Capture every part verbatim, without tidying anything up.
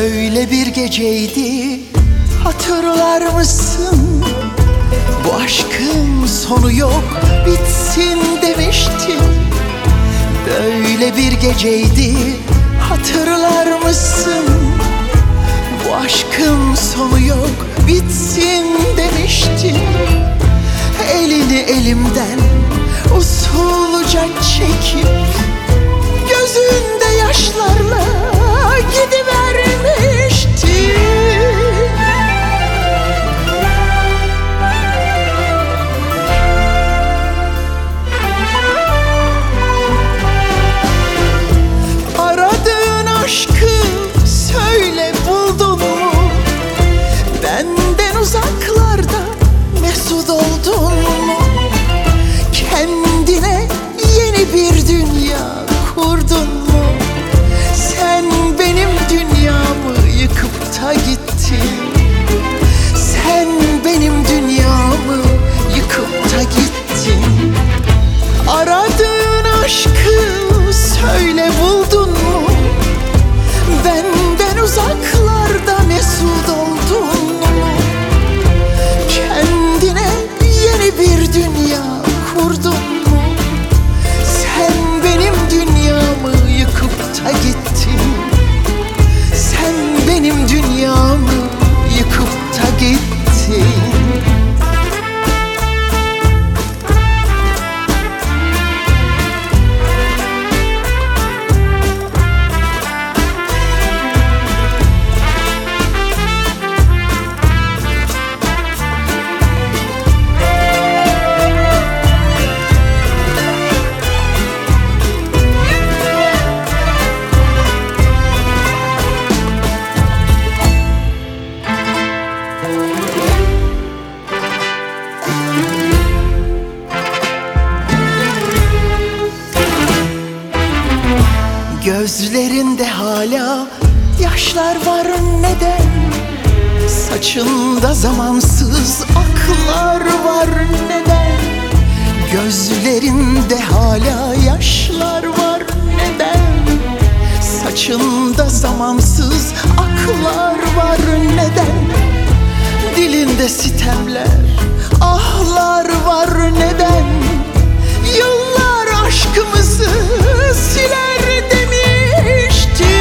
Böyle bir geceydi, hatırlar mısın? Bu aşkın sonu yok, bitsin demiştin. Böyle bir geceydi, hatırlar mısın? Bu aşkın sonu yok, bitsin demiştin. Elini elimden usulca çekip gözünde yaşlarla gidivermiştin. Aradığın aşkı söyle, buldun mu? Benden uzaklarda mesut oldun mu? Kendine yeni bir dünya kurdun mu? Sen benim dünyamı yıkıp da gittin. Sen benim dünyamı yıkıp da gittin. Aradığın aşkı söyle, buldun mu? Benden uzaklarda mesut oldun mu? Kendine yeni bir dünya kurdun mu? Sen benim dünyamı yıkıp da gittin. Sen benim dünyamı yıkıp da gittin. Gözlerinde hala yaşlar var, neden? Saçında zamansız aklar var, neden? Gözlerinde hala yaşlar var, neden? Saçında zamansız aklar var, neden? Dilinde sitemler, ahlar var, neden? Yıllar aşkımızı siler demişti.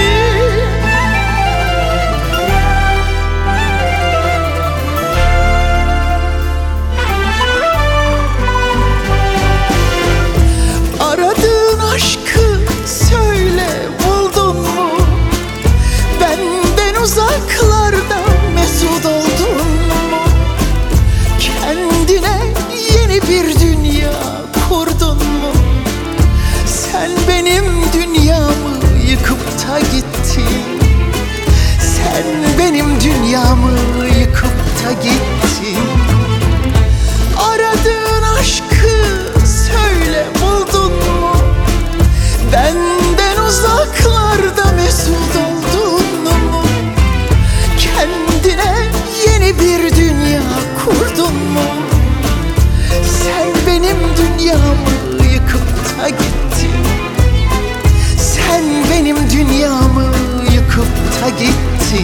Aradığın aşkı söyle, buldun mu? Benden uzaklarda mesut oldun mu? Kendine yeni bir dünya kurdun mu? Sen benim dünyamı yıkıp da gittin. Sen benim dünyamı yıkıp da gittin. Aradığın aşkı söyle, buldun mu? Benden uzaklarda mesut oldun mu? Kendine yeni bir dünya kurdun mu? Sen benim dünyamı yıkıp da gittin. Sen benim dünyamı yıkıp da gittin.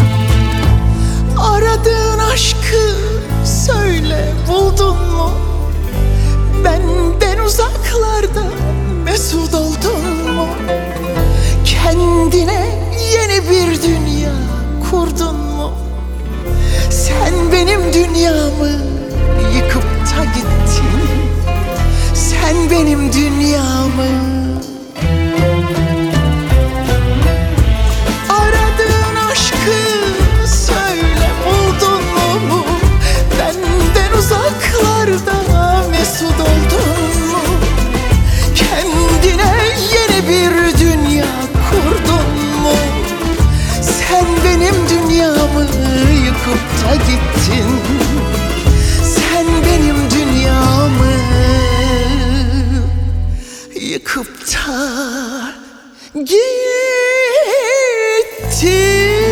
Aradığın aşkı söyle, buldun mu? Benden uzaklarda mesut oldun mu? Kendine yeni bir dünya kurdun mu? Sen benim dünyamı yıkıp da gittin. Sen benim dünyamı. Aradığın aşkı söyle, buldun mu? Benden uzaklarda mesut oldun mu? Kendine yeni bir dünya kurdun mu? Sen benim dünyamı yıkıp da gittin. Sen benim dünyamı yıkıp da gittin.